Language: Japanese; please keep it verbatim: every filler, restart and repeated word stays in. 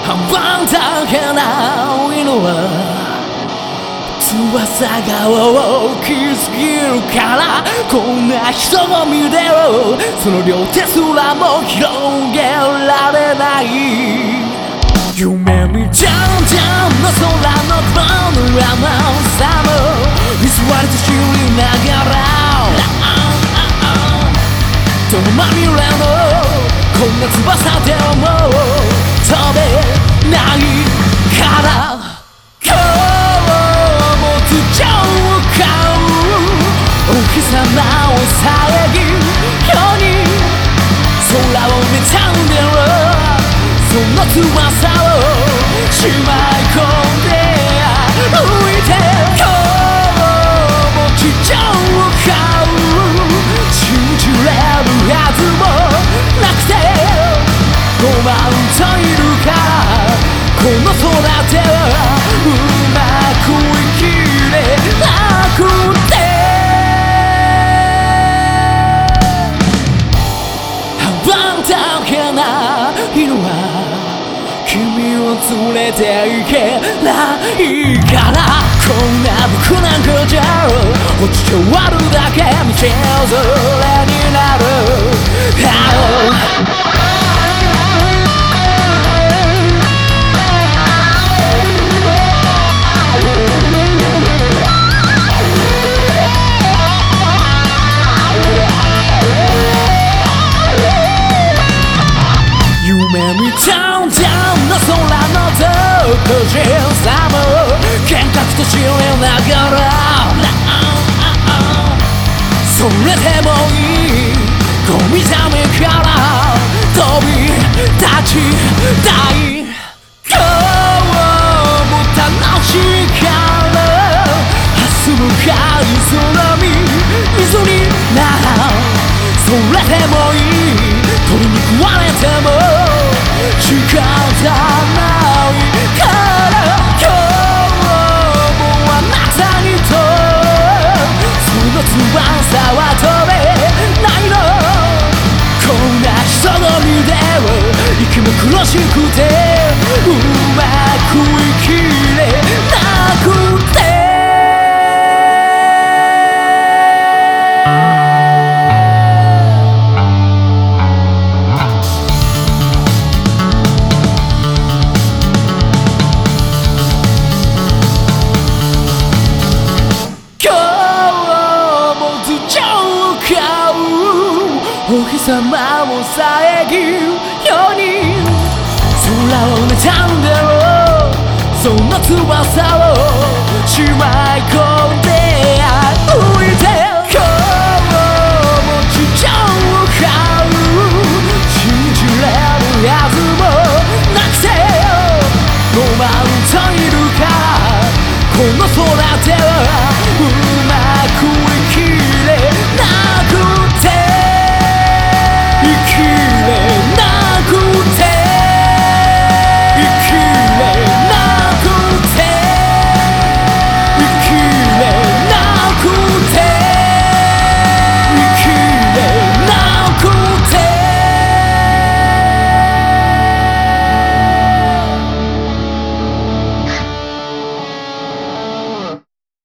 バンだけな犬は翼が大きすぎるからこんな人を見てよその両手すらも広げられない夢見ちゃうじゃんの空のパノラマさも偽りと知りながらどのまみれのこんな翼でも飛べないから今日も頭上を買うお日様を遮るように空を見たんだろうその翼をしまい込んで浮いて今日も地上を買う信じれるはずもなくてごまんといるからこの空ではうまく生きれなくて羽ばたけな犬は君を連れて行けないからこんな僕なんかじゃ落ちて終わるだけ道連れになる夢見ちゃうじゃんの空の独自さも幻覚と知りながらそれでもいいゴミざめから飛び立ちたい今日も楽しいから明日向かい空に水になるそれでもいい鳥に食われても仕方ないから今日もあなたにとその翼は飛べないのこんな人の身で息も苦しくてうまく生きれなくてお日様を遮るように空を見たんだろうその翼をしまい込む